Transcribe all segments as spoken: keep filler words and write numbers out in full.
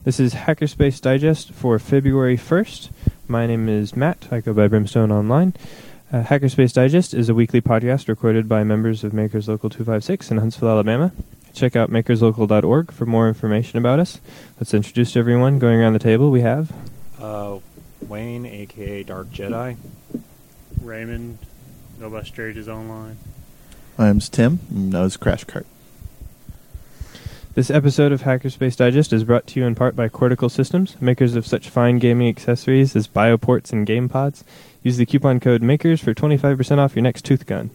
This is Hackerspace Digest for February first. My name is Matt. I go by Brimstone Online. Uh, Hackerspace Digest is a weekly podcast recorded by members of Makers Local two five six in Huntsville, Alabama. Check out makers local dot org for more information about us. Let's introduce everyone. Going around the table, we have... Uh, Wayne, a k a. Dark Jedi. Raymond, go by Straighters Online. My name's Tim, known as Crash Cart. This episode of Hackerspace Digest is brought to you in part by Cortical Systems, makers of such fine gaming accessories as Bioports and Game Pods. Use the coupon code MAKERS for twenty-five percent off your next tooth gun.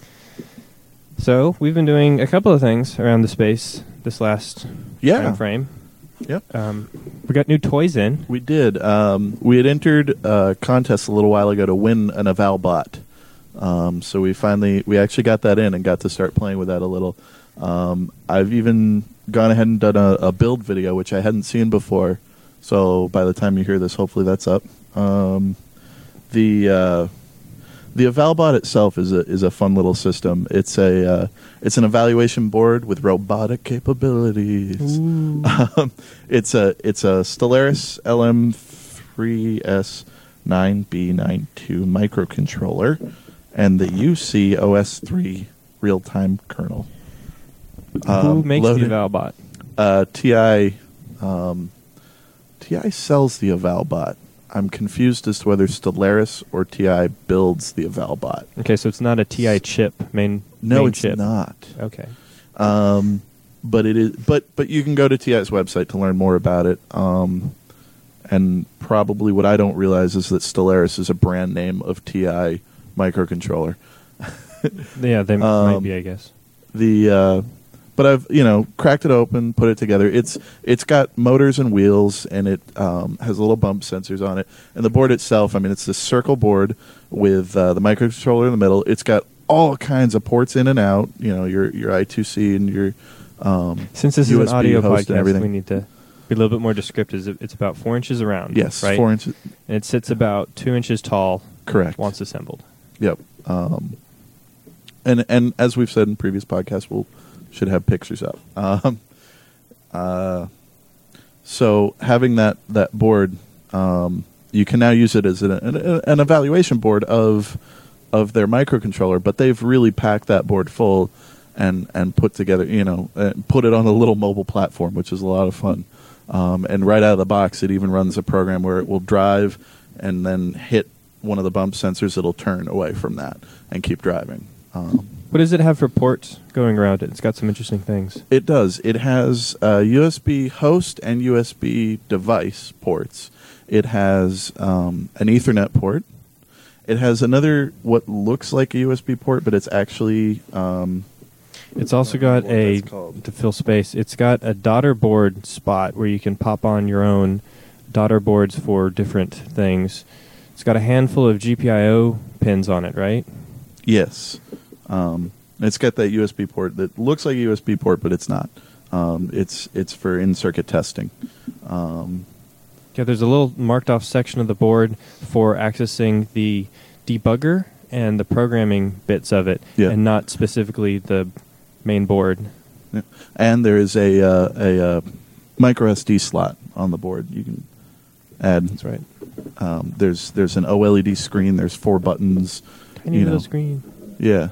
So, we've been doing a couple of things around the space this last Yeah. time frame. Yep. Um, we got new toys in. We did. Um, we had entered a contest a little while ago to win an Evalbot. Um, so we finally, we actually got that in and got to start playing with that a little. Um, I've even gone ahead and done a, a build video, which I hadn't seen before. So by the time you hear this, hopefully that's up. Um, the uh, the Evalbot itself is a is a fun little system. It's a uh, it's an evaluation board with robotic capabilities. Um, it's a it's a Stellaris L M three S nine B ninety-two microcontroller and the U C O S three real time kernel. Who Um, makes loaded- the Evalbot? Uh, T I um, T I sells the Evalbot. I'm confused as to whether Stellaris or T I builds the Evalbot. Okay, so it's not a T I chip, main No, main it's chip. not. Okay. Um, but it is. But but you can go to T I's website to learn more about it. Um, and probably what I don't realize is that Stellaris is a brand name of T I microcontroller. Yeah, they m might Um, be, I guess. The uh, but I've you know cracked it open, put it together. It's it's got motors and wheels, and it um, has little bump sensors on it. And the board itself, I mean, it's this circle board with uh, the microcontroller in the middle. It's got all kinds of ports in and out. You know, your your I two C and your um, Since this U S is B an audio host and podcast, everything. we need to be a little bit more descriptive. It's about four inches around. Yes, right? four inches. And it sits about two inches tall. Correct. Once assembled. Yep. Um, and and as we've said in previous podcasts, we'll should have pictures up. Um, uh, so having that that board, um, you can now use it as an, an, an evaluation board of of their microcontroller. But they've really packed that board full and and put together, you know, uh, put it on a little mobile platform, which is a lot of fun. Um, and right out of the box, it even runs a program where it will drive and then hit one of the bump sensors. It'll turn away from that and keep driving. Um, What does it have for ports going around it? It's got some interesting things. it does. It has uh, U S B host and U S B device ports. It has um, an Ethernet port. It has another what looks like a U S B port, but it's actually um, It's also I don't got know what a, that's called. to fill space, it's got a daughter board spot where you can pop on your own daughter boards for different things. It's got a handful of G P I O pins on it, right? yes. Um, it's got that U S B port that looks like a U S B port, but it's not. Um, it's it's for in-circuit testing. Um, Yeah, there's a little marked off section of the board for accessing the debugger and the programming bits of it, Yeah. and not specifically the main board. Yeah. And there is a uh, a uh, micro S D slot on the board. You can add. That's right. Um, there's there's an O L E D screen. There's four buttons. Tiny you little know. screen. Yeah,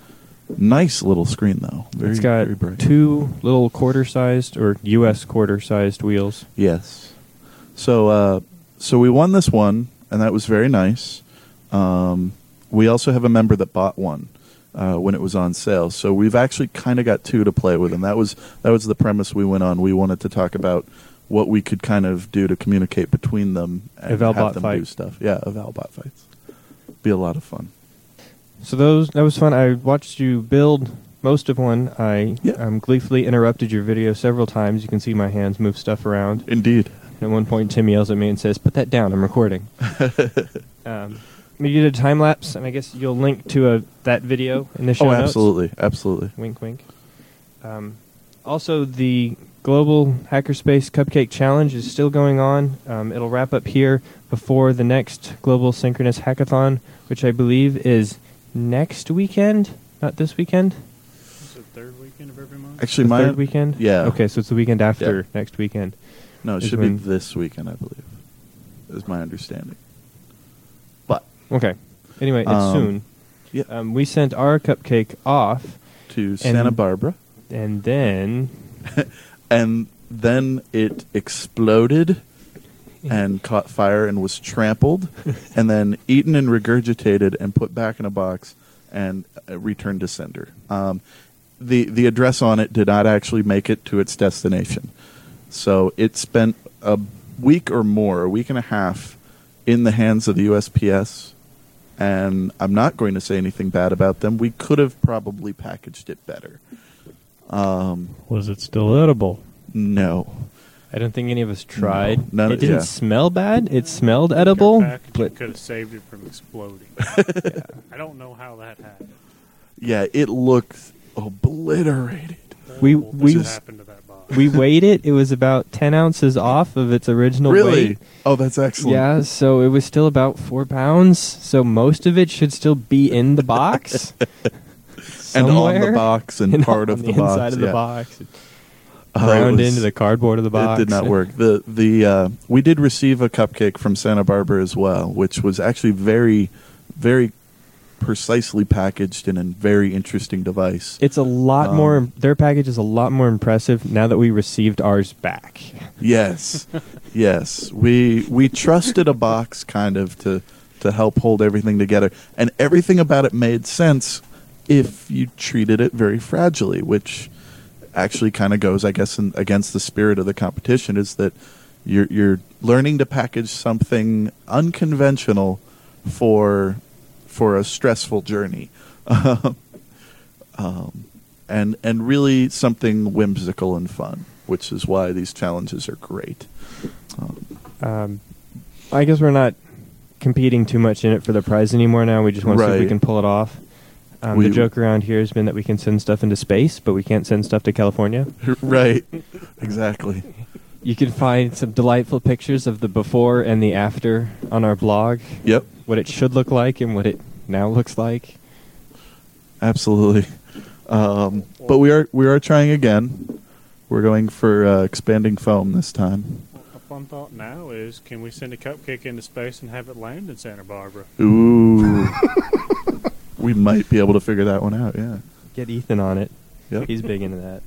nice little screen though. Very, It's got very bright. two little quarter-sized or U S quarter-sized wheels. Yes. So uh, so we won this one, and that was very nice. Um, we also have a member that bought one uh, when it was on sale. So we've actually kind of got two to play with, and that was that was the premise we went on. We wanted to talk about what we could kind of do to communicate between them and Evalbot have them fight. do stuff. Yeah, Evalbot fights. Be a lot of fun. So those that was fun. I watched you build most of one. I Yeah. um, gleefully interrupted your video several times. You can see my hands move stuff around. Indeed. And at one point, Tim yells at me and says, "Put that down. I'm recording." um, we did a time lapse, and I guess you'll link to a that video in the show Oh, notes. absolutely, absolutely. Wink, wink. Um, also, the Global Hackerspace Cupcake Challenge is still going on. Um, it'll wrap up here before the next Global Synchronous Hackathon, which I believe is next weekend, not this weekend. It's the third weekend of every month. Actually, The my third weekend? yeah. Okay, so it's the weekend after Yeah. next weekend. No, it is should be when- this weekend, I believe, is my understanding. But Okay. Anyway, it's Um, soon. yeah. Um, we sent our cupcake off, to Santa Barbara, and then and then it exploded and caught fire and was trampled, and then eaten and regurgitated and put back in a box and uh, returned to sender. Um, the the address on it did not actually make it to its destination, so it spent a week or more, a week and a half, in the hands of the U S P S. And I'm not going to say anything bad about them. We could have probably packaged it better. Um, Was it still edible? no. I don't think any of us tried. none it of- didn't yeah. smell bad. It smelled edible, Their packaging but could have saved it from exploding. I don't know how that happened. Yeah, it looked obliterated. We- Horrible we- things happened to that box. we weighed it. It was about ten ounces off of its original Really? weight. Oh, that's excellent. Yeah, so it was still about four pounds. So most of it should still be in the box. And on the somewhere. box and, And part on of the, the box. inside of the yeah. box. Oh, it Ground was- into the cardboard of the box. It did not work. The the uh, we did receive a cupcake from Santa Barbara as well, which was actually very, very precisely packaged in a very interesting device. It's a lot Um, more. Their package is a lot more impressive now that we received ours back. Yes, yes. We we trusted a box kind of to to help hold everything together, and everything about it made sense if you treated it very fragilely, which actually kind of goes, I guess, in, against the spirit of the competition. Is that you're you're learning to package something unconventional for for a stressful journey, um, and and really something whimsical and fun, which is why these challenges are great. Um, Um, I guess we're not competing too much in it for the prize anymore now. We just want to see if we Right. can pull it off. Um, We- the joke around here has been that we can send stuff into space, but we can't send stuff to California. right, exactly. You can find some delightful pictures of the before and the after on our blog, Yep, what it should look like and what it now looks like. absolutely. Um, but we are we are trying again. We're going for uh, expanding foam this time. A fun thought now is, can we send a cupcake into space and have it land in Santa Barbara? Ooh, we might be able to figure that one out. Yeah. Get Ethan on it. Yep. He's big into that.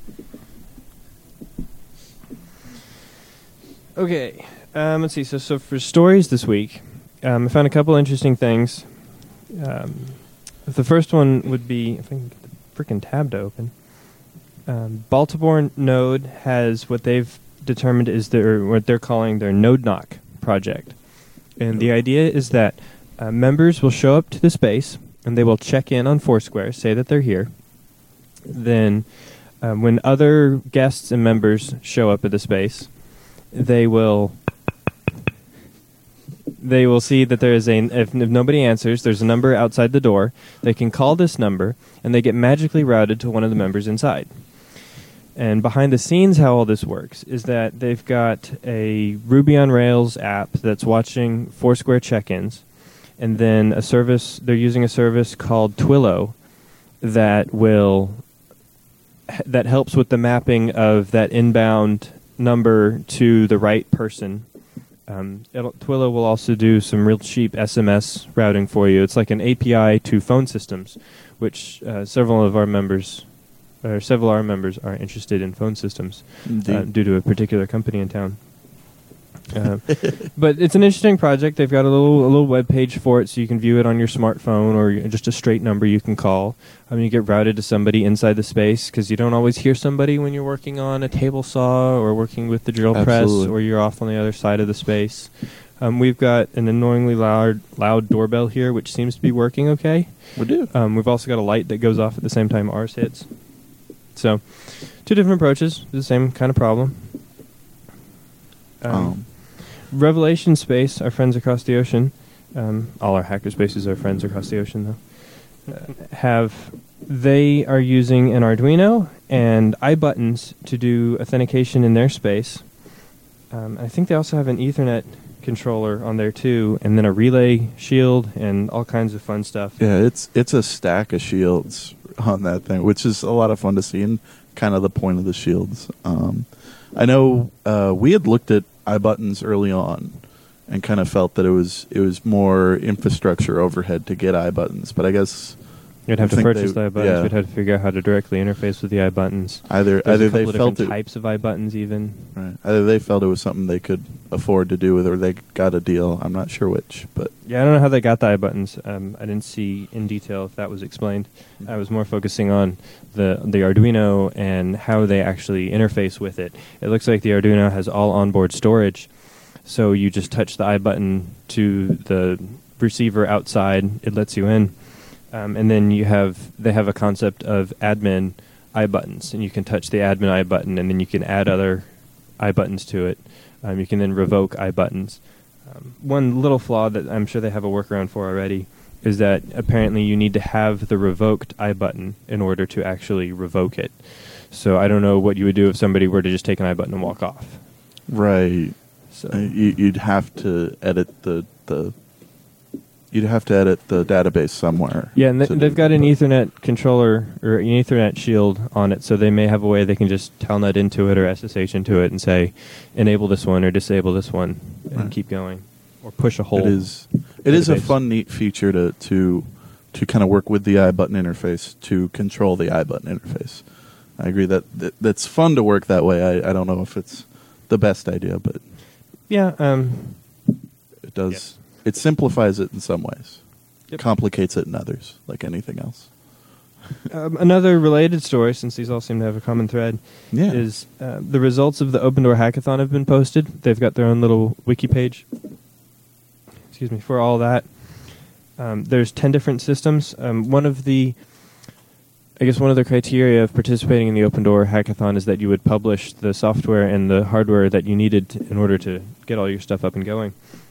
Okay, um, let's see. So, so for stories this week, um, I found a couple interesting things. Um, the first one would be, if I can get the freaking tab to open. Um, Baltimore Node has what they've determined is their what they're calling their Node Knock project, and the idea is that uh, members will show up to the space and they will check in on Foursquare, say that they're here. Then, um, when other guests and members show up at the space, they will they will see that there is a if, if nobody answers, there's a number outside the door. They can call this number, and they get magically routed to one of the members inside. And behind the scenes, how all this works is that they've got a Ruby on Rails app that's watching Foursquare check-ins, and then a service. They're using a service called Twilio that will that helps with the mapping of that inbound number to the right person. Um, it'll, Twilio will also do some real cheap S M S routing for you. It's like an A P I to phone systems, which uh, several of our members, or several of our members, are interested in phone systems uh, Indeed. due to a particular company in town. Uh, but it's an interesting project. They've got a little a little web page for it, so you can view it on your smartphone or just a straight number you can call. I mean, you get routed to somebody inside the space because you don't always hear somebody when you're working on a table saw or working with the drill press, Absolutely. or you're off on the other side of the space. Um, we've got an annoyingly loud loud doorbell here, which seems to be working okay. We do. Um, we've also got a light that goes off at the same time ours hits. So, two different approaches, the same kind of problem. Um, Um, Revelation Space, our friends across the ocean, um, all our hackerspaces are friends across the ocean, though, uh, have, they are using an Arduino and iButtons to do authentication in their space. Um, I think they also have an Ethernet controller on there, too, and then a relay shield and all kinds of fun stuff. yeah, it's it's a stack of shields on that thing, which is a lot of fun to see, and kind of the point of the shields. Um, I know uh, we had looked at iButtons early on and kind of felt that it was it was more infrastructure overhead to get iButtons, but I guess You'd have I to think purchase they- the iButtons. yeah. We'd have to figure out how to directly interface with the iButtons. either There's either a couple they of felt different it types of iButtons even. right, either they felt it was something they could afford to do with, or they got a deal. I'm not sure which, but Yeah, I don't know how they got the iButtons. Um, I didn't see in detail if that was explained. I was more focusing on the the Arduino and how they actually interface with it. It looks like the Arduino has all onboard storage, so you just touch the iButton to the receiver outside. It lets you in, um, and then you have they have a concept of admin iButtons, and you can touch the admin iButton, and then you can add other iButtons to it. Um, you can then revoke iButtons. Um, one little flaw that I'm sure they have a workaround for already is that apparently you need to have the revoked iButton in order to actually revoke it. So I don't know what you would do if somebody were to just take an iButton and walk off. right, So uh, you, you'd have to edit the the you'd have to edit the database somewhere. yeah, and th- to do they've got an that. Ethernet controller or an Ethernet shield on it, so they may have a way they can just telnet into it or S S H into it and say, enable this one or disable this one, and Right. keep going, or push a whole. It is it is a database. fun, neat feature to to to kind of work with the iButton interface to control the iButton interface. I agree that, that that's fun to work that way. I, I don't know if it's the best idea, but Yeah, um, it does. It simplifies it in some ways, Yep. complicates it in others, like anything else. um, another related story, since these all seem to have a common thread, Yeah, is uh, the results of the Open Door Hackathon have been posted. They've got their own little wiki page. Excuse me for all that. Um, there's ten different systems. Um, one of the, I guess, one of the criteria of participating in the Open Door Hackathon is that you would publish the software and the hardware that you needed to, in order to get all your stuff up and going.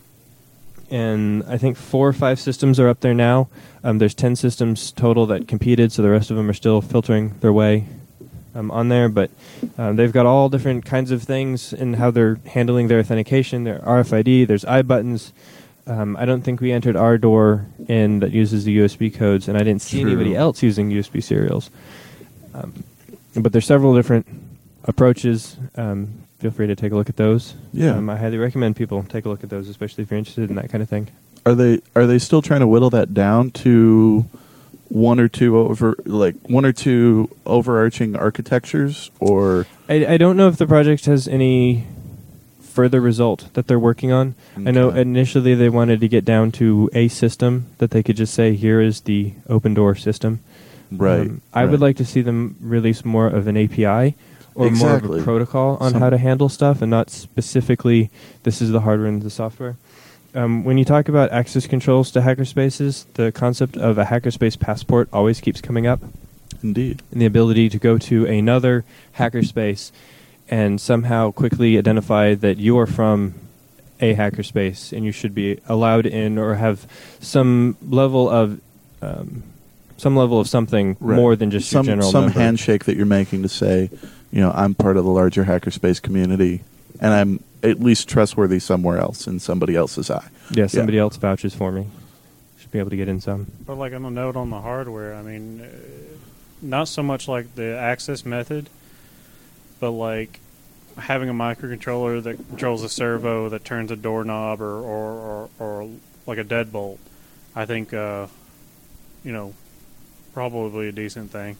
And I think four or five systems are up there now. Um, there's ten systems total that competed, so the rest of them are still filtering their way um, on there. But um, they've got all different kinds of things in how they're handling their authentication. Their R F I D, there's iButtons. Um, I don't think we entered our door in that uses the U S B codes, and I didn't see True. anybody else using U S B serials. Um, but there's several different approaches. Um, feel free to take a look at those. Yeah. Um, I highly recommend people take a look at those, especially if you're interested in that kind of thing. are they are they still trying to whittle that down to one or two over like one or two overarching architectures, or I, I don't know if the project has any further result that they're working on. I know Okay. initially they wanted to get down to a system that they could just say, here is the open door system. right? Um, I would right. like to see them release more of an A P I or more of Exactly. a protocol on Some- how to handle stuff, and not specifically this is the hardware and the software. Um, when you talk about access controls to hackerspaces, the concept of a hackerspace passport always keeps coming up, indeed. and the ability to go to another hackerspace and somehow quickly identify that you are from a hackerspace and you should be allowed in, or have some level of um, some level of something Right. more than just some your general some member. handshake that you're making to say, you know, I'm part of the larger hackerspace community, and I'm at least trustworthy somewhere else in somebody else's eye. Yeah, somebody else vouches for me. Should be able to get in some. But like on a note on the hardware, I mean, uh, not so much like the access method, but like having a microcontroller that controls a servo that turns a doorknob or or, or, or like a deadbolt. I think, uh, you know, probably a decent thing.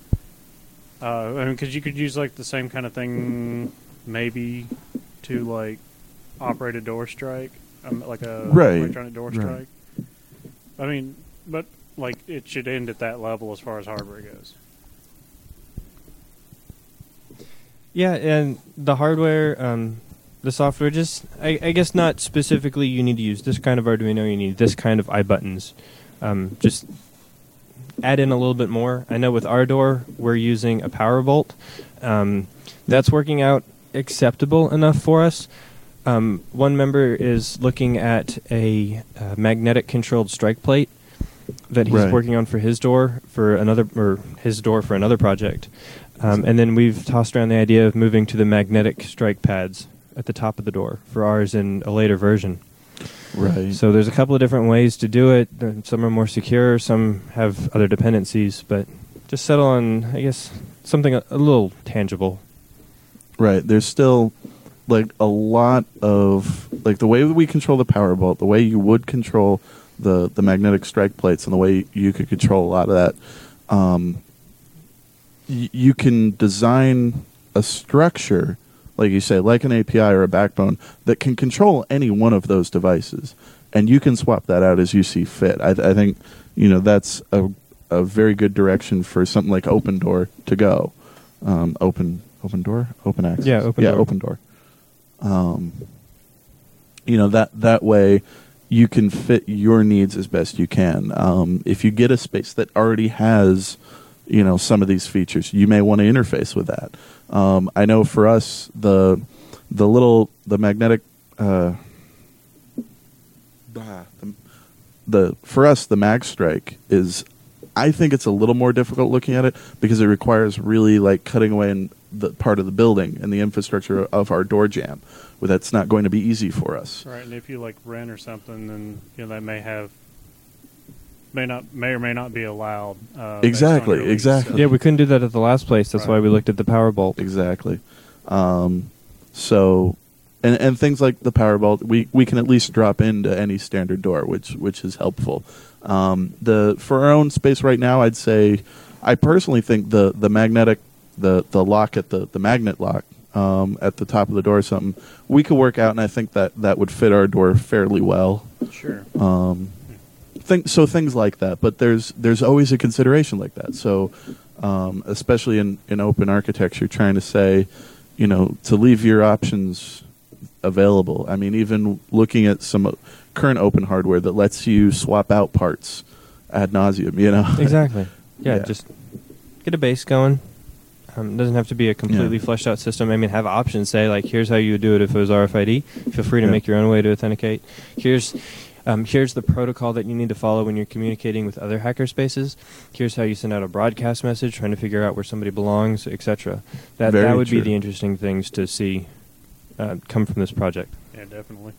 Uh, I mean, because you could use like the same kind of thing, maybe, to like operate a door strike, um, like a Right. electronic door Right. strike. I mean, but like it should end at that level as far as hardware goes. Yeah, and the hardware, um, the software, just, I, I guess not specifically you need to use this kind of Arduino, you need this kind of iButtons. Um, just add in a little bit more. I know with our door, we're using a power bolt. Um, that's working out acceptable enough for us. Um, one member is looking at a uh, magnetic controlled strike plate that he's Right. working on for his door for another, or his door for another project. Um, and then we've tossed around the idea of moving to the magnetic strike pads at the top of the door for ours in a later version. Right. So there's a couple of different ways to do it. There- Some are more secure, some have other dependencies, but just settle on, I guess, something a, a little tangible. Right. There's still like a lot of like the way that we control the power bolt, the way you would control the the magnetic strike plates, and the way you could control a lot of that. Um, y- you can design a structure, like you say, like an A P I or a backbone that can control any one of those devices, and you can swap that out as you see fit. I, I think you know that's a a very good direction for something like OpenDoor to go. Um, open Open Door, Open Access. Yeah, Open yeah, Door. Open Door. Um, you know that that way you can fit your needs as best you can. Um, if you get a space that already has, you know, some of these features, you may want to interface with that. Um, I know for us, the the little the magnetic. Uh, the, the for us the mag strike is. I think it's a little more difficult looking at it because it requires really like cutting away in the part of the building and the infrastructure of our door jamb. Well, that's not going to be easy for us. Right, and if you like rent or something, then you know that may have may not may or may not be allowed. Uh, Exactly, based on your lease, exactly. so- Yeah, we couldn't do that at the last place. That's Right. why we looked at the power bolt. Exactly. Um, so, and and things like the power bolt, we, we can at least drop into any standard door, which which is helpful. Um, the for our own space right now, I'd say, I personally think the the magnetic the the lock at the the magnet lock um, at the top of the door or something we could work out, and I think that that would fit our door fairly well. Sure. Um, think so things like that, but there's there's always a consideration like that. So, um, especially in, in open architecture, trying to say, you know, to leave your options available. I mean, even looking at some current open hardware that lets you swap out parts ad nauseum. You know, Exactly. Yeah, Yeah. just get a base going. Um, it doesn't have to be a completely Yeah. fleshed out system. I mean, have options. Say, like, here's how you would do it if it was R F I D. Feel free to Yeah. make your own way to authenticate. Here's um, here's the protocol that you need to follow when you're communicating with other hackerspaces. Here's how you send out a broadcast message, trying to figure out where somebody belongs, et cetera. That Very that would true. be the interesting things to see uh, come from this project. Yeah, definitely.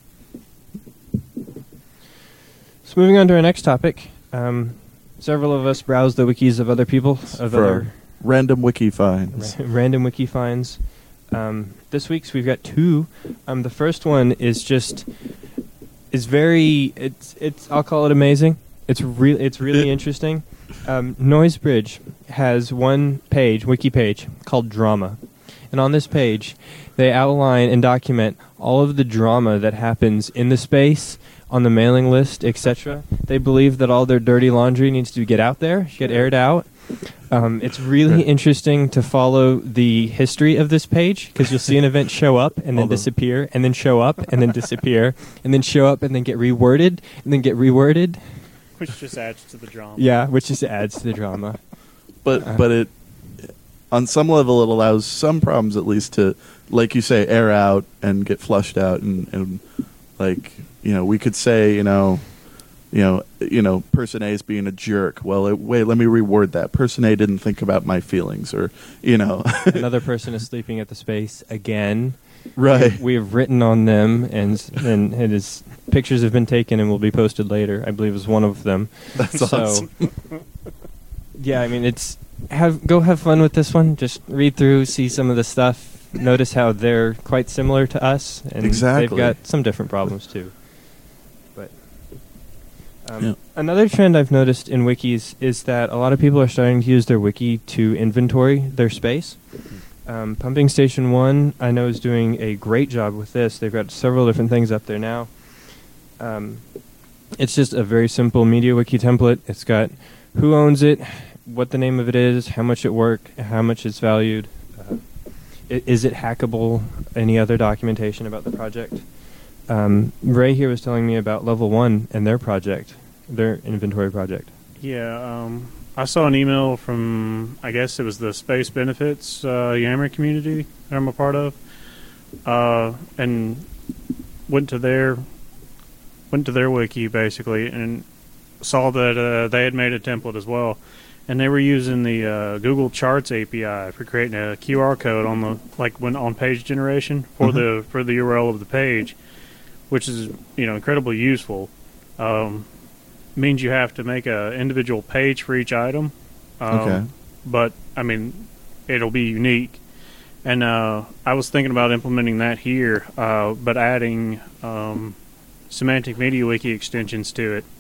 So moving on to our next topic. Um, several of us browse the wikis of other people, of for other random wiki finds. Ra- random wiki finds. Um, this week's we've got two. Um, the first one is just is very it's it's I'll call it amazing. It's really it's really interesting. Um, Noisebridge has one page, wiki page called Drama, and on this page they outline and document all of the drama that happens in the space, on the mailing list, et cetera. They believe that all their dirty laundry needs to get out there, get aired out. Um, it's really Right. interesting to follow the history of this page because you'll see an event show up and then Although- disappear, and then show up and then disappear, and then show up and then get reworded, and then get reworded. Which just adds to the drama. Yeah, which just adds to the drama. But Uh. but it on some level it allows some problems at least to, like you say, air out and get flushed out, and, and like you know we could say you know you know you know person A is being a jerk. Well, it, wait, let me reword that. Person A didn't think about my feelings, or you know Another person is sleeping at the space again. right. We have written on them, and and it is pictures have been taken and will be posted later. I believe is one of them. That's so, awesome. yeah, I mean, it's have go have fun with this one. Just read through, see some of the stuff. Notice how they're quite similar to us, and Exactly. they've got some different problems too. But um, Yeah. another trend I've noticed in wikis is that a lot of people are starting to use their wiki to inventory their space. Um, Pumping Station One, I know, is doing a great job with this. They've got several different things up there now. Um, it's just a very simple media wiki template. It's got who owns it, what the name of it is, how much it worked, how much it's valued, uh, i- is it hackable, any other documentation about the project. Um, Ray here was telling me about Level One and their project, their inventory project. Yeah, um, I saw an email from, I guess it was the Space Benefits uh, Yammer community that I'm a part of, uh, and went to their went to their wiki basically and saw that uh, they had made a template as well, and they were using the uh, Google Charts A P I for creating a Q R code on the like when on page generation for Mhm. the for the U R L of the page, which is you know incredibly useful. Um, means you have to make a individual page for each item. Um, Okay. But I mean, it'll be unique, And uh, I was thinking about implementing that here, uh, but adding um, Semantic MediaWiki extensions to it.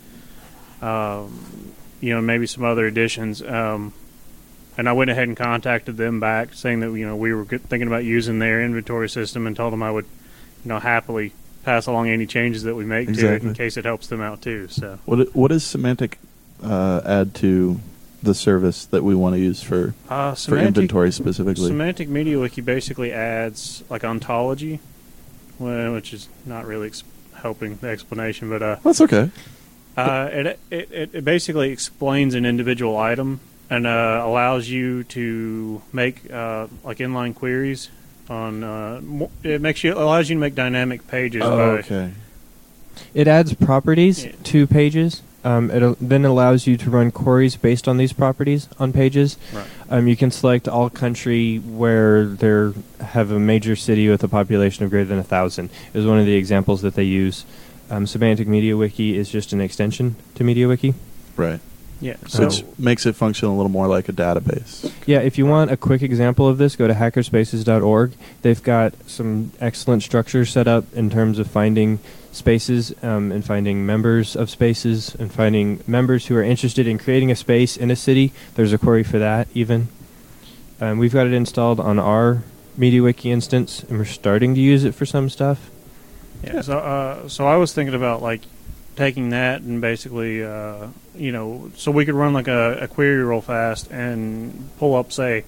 Um, you know, maybe some other additions. Um, and I went ahead and contacted them back, saying that you know we were good, thinking about using their inventory system, and told them I would, you know, happily pass along any changes that we make Exactly. to it in case it helps them out too. So, What what does Semantic uh, add to the service that we want to use for uh, for Semantic, inventory specifically? Semantic MediaWiki basically adds like ontology, well, which is not really ex- helping the explanation, but uh, That's okay. uh, it, it it it basically explains an individual item and uh, allows you to make uh, like inline queries on. Uh, mo- it makes you allows you to make dynamic pages. Oh, by, okay. It adds properties Yeah. to pages. Um, it al- then allows you to run queries based on these properties on pages. Right. Um, you can select all country where they have a major city with a population of greater than a thousand. It was one of the examples that they use. Um, Semantic MediaWiki is just an extension to MediaWiki. Right. Yeah. So Which makes it function a little more like a database. Yeah, if you want a quick example of this, go to hackerspaces dot org. They've got some excellent structure set up in terms of finding spaces um, and finding members of spaces and finding members who are interested in creating a space in a city. There's a query for that even. Um, we've got it installed on our MediaWiki instance, and we're starting to use it for some stuff. Yeah, so uh, so I was thinking about like taking that and basically, uh, you know, so we could run like a, a query real fast and pull up, say,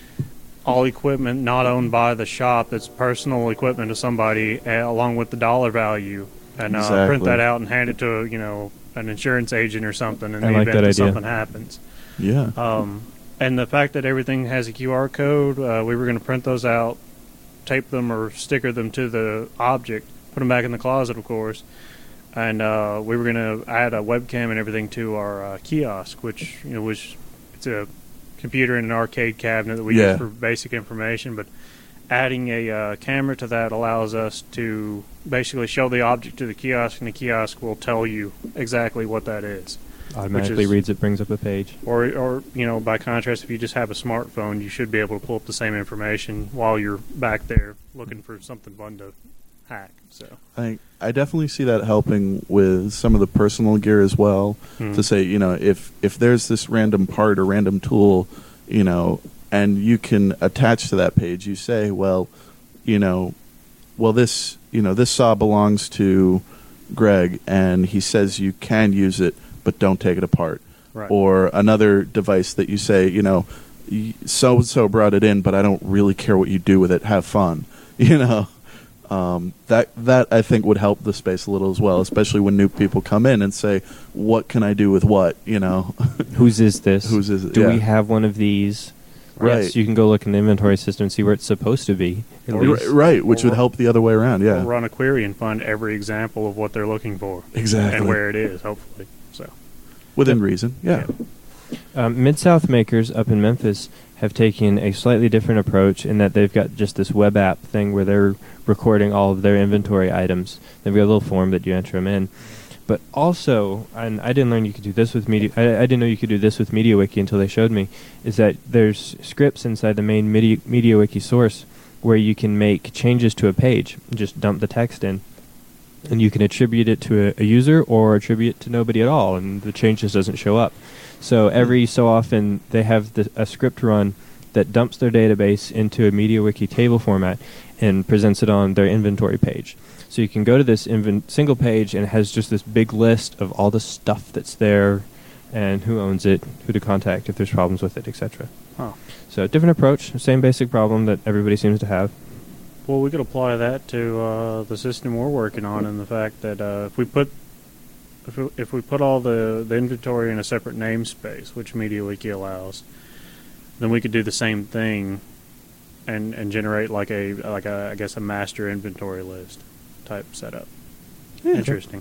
all equipment not owned by the shop that's personal equipment of somebody, uh, along with the dollar value, and uh, Exactly. print that out and hand it to you know an insurance agent or something in I the like event that that, idea. something happens. Yeah. Um, and the fact that everything has a Q R code, uh, we were going to print those out, tape them or sticker them to the object, put them back in the closet, of course, and uh, we were going to add a webcam and everything to our uh, kiosk, which you know was it's a computer in an arcade cabinet that we Yeah. use for basic information, but adding a uh, camera to that allows us to basically show the object to the kiosk, and the kiosk will tell you exactly what that is. Automatically is- reads it, brings up a page. Or, or you know, by contrast, if you just have a smartphone, you should be able to pull up the same information while you're back there looking for something fun to hack. So, I I definitely see that helping with some of the personal gear as well. Hmm. To say, you know, if if there's this random part or random tool, you know, and you can attach to that page, you say, well, you know, well this you know this saw belongs to Greg, and he says you can use it, but don't take it apart. right. Or another device that you say, you know, so and so brought it in, but I don't really care what you do with it. Have fun, you know. Um, that that I think would help the space a little as well, especially when new people come in and say, "What can I do with what?" You know, Whose is this? whose is it? Do yeah. we have one of these? Right. Yes, you can go look in the inventory system and see where it's supposed to be. At Or- least. R- right, which Or- would help the other way around. Or Yeah, run a query and find every example of what they're looking for exactly. and where it is, hopefully. So, Within reason. Yeah. Um, Mid-South makers up in Memphis have taken a slightly different approach in that they've got just this web app thing where they're recording all of their inventory items. They've got a little form that you enter them in. But also, and I didn't learn you could do this with Media. I, I didn't know you could do this with MediaWiki until they showed me. Is that there's scripts inside the main Media, MediaWiki source where you can make changes to a page, just dump the text in, and you can attribute it to a, a user or attribute it to nobody at all, and the change just doesn't show up. So every so often they have the, a script run that dumps their database into a MediaWiki table format and presents it on their inventory page. So you can go to this inven- single page and it has just this big list of all the stuff that's there and who owns it, who to contact if there's problems with it, et cetera. Oh. So different approach, same basic problem that everybody seems to have. well, we could apply that to uh, the system we're working on, and the fact that uh, if we put if we, if we put all the, the inventory in a separate namespace, which MediaWiki allows, then we could do the same thing and and generate like a like a I guess a master inventory list type setup. Yeah. Interesting.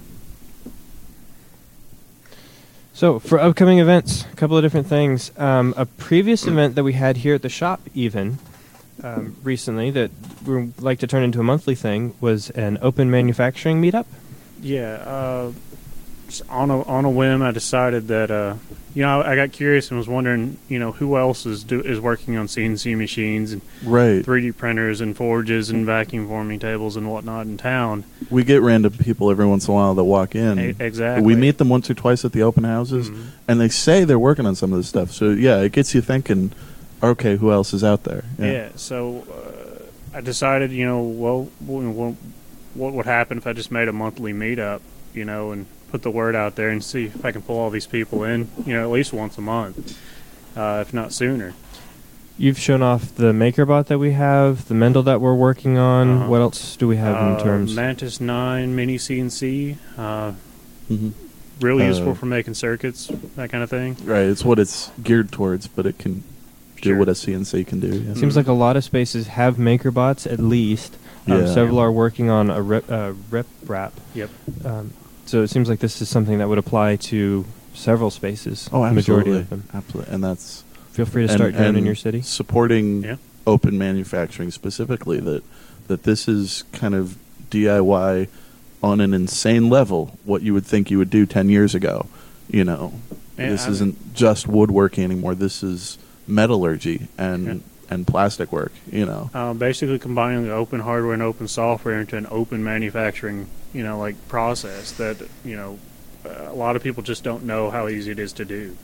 So for upcoming events, a couple of different things. Um, a previous event that we had here at the shop even um, recently that we'd like to turn into a monthly thing was an open manufacturing meetup. Yeah. Uh, just on a on a whim, I decided that uh, you know I got curious and was wondering you know who else is do, is working on C N C machines and Right. three D printers and forges and vacuum forming tables and whatnot in town. We get random people every once in a while that walk in. E- exactly. We meet them once or twice at the open houses, Mhm. and they say they're working on some of this stuff. So yeah, it gets you thinking. Okay, who else is out there? Yeah. so uh, I decided, you know, well, what, what would happen if I just made a monthly meetup, you know, and put the word out there and see if I can pull all these people in, you know, at least once a month, uh, if not sooner. You've shown off the MakerBot that we have, the Mendel that we're working on. Uh-huh. What else do we have Uh, in terms? Mantis nine Mini C N C, uh, hmm really Uh, useful for making circuits, that kind of thing. Right. It's what it's geared towards, but it can do Sure. what a C N C can do. Yeah. Seems like a lot of spaces have MakerBots at least. Um, Yeah. Several are working on a rep, uh, rep wrap. Yep. Um, so it seems like this is something that would apply to several spaces. Oh, the majority absolutely. of them. Absolutely. And that's Feel free to and- start doing in and your city. supporting Yeah. open manufacturing specifically. That that this is kind of D I Y on an insane level. What you would think you would do ten years ago. You know, Yeah, this I- isn't just woodworking anymore. This is metallurgy and Yeah. and plastic work. You know. Uh, basically combining the open hardware and open software into an open manufacturing, you know, like process that, you know, uh, a lot of people just don't know how easy it is to do.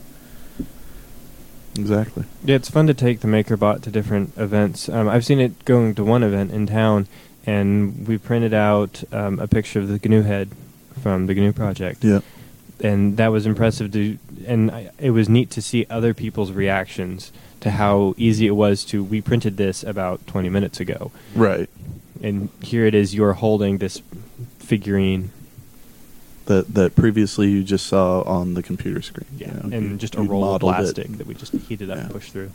Exactly. Yeah, it's fun to take the MakerBot to different events. Um, I've seen it going to one event in town, and we printed out um, a picture of the G N U head from the G N U project. Yeah. And that was impressive to, and I, it was neat to see other people's reactions to how easy it was to, we printed this about twenty minutes ago. Right. And here it is, you're holding this figurine. That that previously you just saw on the computer screen. you know, you- and just a you roll of modeled it. plastic that we just heated up Yeah. and pushed through.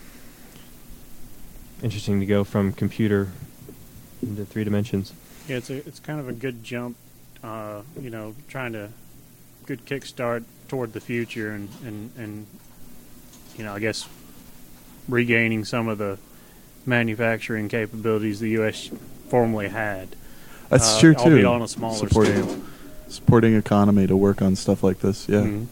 Interesting to go from computer into three dimensions. Yeah, it's a, it's kind of a good jump, uh, you know, trying to good kickstart toward the future and, and, and you know, I guess regaining some of the manufacturing capabilities the U S formerly had. That's uh, true too. albeit on a smaller supporting, scale. supporting economy to work on stuff like this. Yeah. Mhm.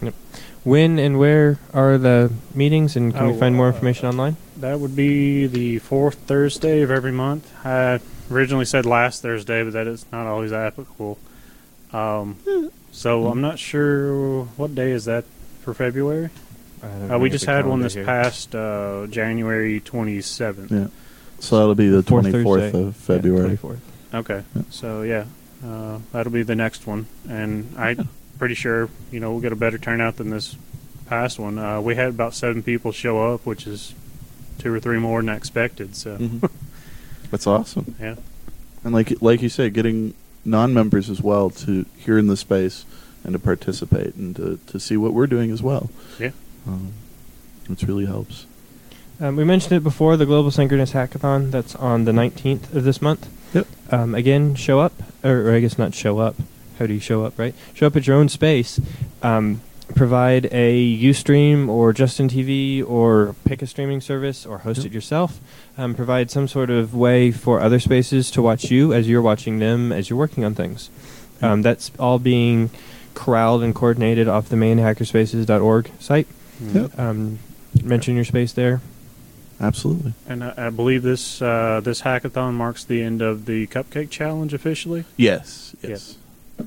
When and where are the meetings, and can Oh, we find more uh, information online? That would be the fourth Thursday of every month. I originally said last Thursday, but that is not always applicable. Um, so I'm not sure what day is that for February. I don't Uh, bring we up just the had one calendar this here. past uh, January twenty-seventh. Yeah. So that'll be the Fourth twenty-fourth Thursday. of February. Yeah, twenty-fourth. Okay, Yeah. so yeah, uh, that'll be the next one, and I'm pretty sure you know we'll get a better turnout than this past one. Uh, we had about seven people show up, which is two or three more than I expected. So Mhm. That's awesome. yeah, And like like you say, getting non-members as well to here in the space and to participate and to, to see what we're doing as well. yeah. Um, which really helps. Um, we mentioned it before, the Global Synchronous Hackathon. That's on the nineteenth of this month. Yep. Um, again, show up, or, or I guess not show up. How do you show up, right? Show up at your own space. Um, provide a Ustream or Justin T V or pick a streaming service or host Yep. it yourself. Um, provide some sort of way for other spaces to watch you as you're watching them as you're working on things. Um, that's all being corralled and coordinated off the main hackerspaces dot org site. Yep. Um, mention your space there. Absolutely. And I, I believe this uh, this hackathon marks the end of the Cupcake Challenge officially. Yes. Yes.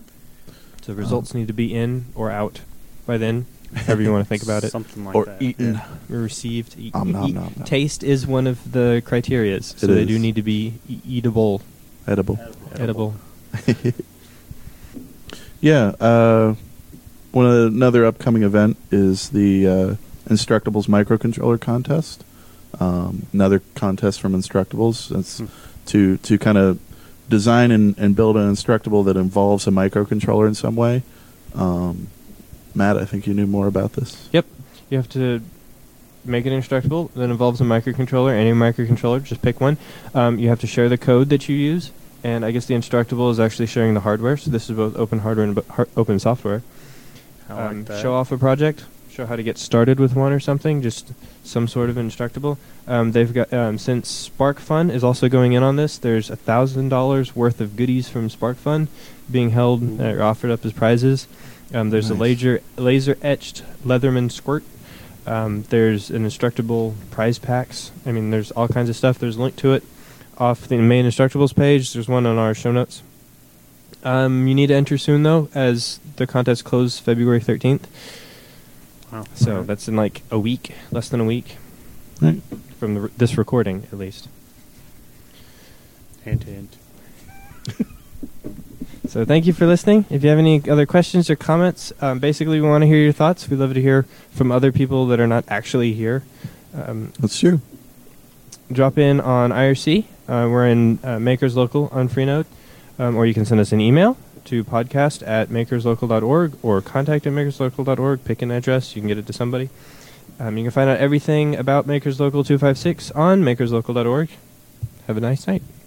So results need to be in or out by then, however you want to think about it. Something like Or that. eaten. Yeah. Or received. Eat, Om nom eat- nom nom. Taste is one of the criterias, so It they is. do need to be e- eatable, Edible. edible. Yeah. Uh, one of the, another upcoming event is the uh, Instructables microcontroller contest. Um, another contest from Instructables. It's Hmm. to to kind of design and, and build an Instructable that involves a microcontroller in some way. Um, Matt, I think you knew more about this. Yep. You have to make an instructable that involves a microcontroller, any microcontroller, just pick one. Um, you have to share the code that you use, and I guess the instructable is actually sharing the hardware, so this is both open hardware and bu- har- open software. I like Um, that. show off a project, show how to get started with one or something, just some sort of instructable. Um, they've got um, since SparkFun is also going in on this. There's a thousand dollars worth of goodies from SparkFun being held Ooh. or offered up as prizes. Um, there's Nice. a laser laser etched Leatherman squirt. Um, there's an instructable prize packs. I mean, there's all kinds of stuff. There's a link to it off the main instructables page. There's one on our show notes. Um, you need to enter soon, though, as the contest closes February thirteenth. Wow. So Alright. that's in like a week, less than a week Right. from the, this recording, at least. Hint, hint. So thank you for listening. If you have any other questions or comments, um, basically we want to hear your thoughts. We love to hear from other people that are not actually here. Um, That's true. drop in on I R C. Uh, we're in uh, Makers Local on Freenode. Um, or you can send us an email to podcast at makerslocal dot org or contact at makerslocal dot org. Pick an address. You can get it to somebody. Um, you can find out everything about Makers Local two fifty-six on makerslocal dot org. Have a nice night.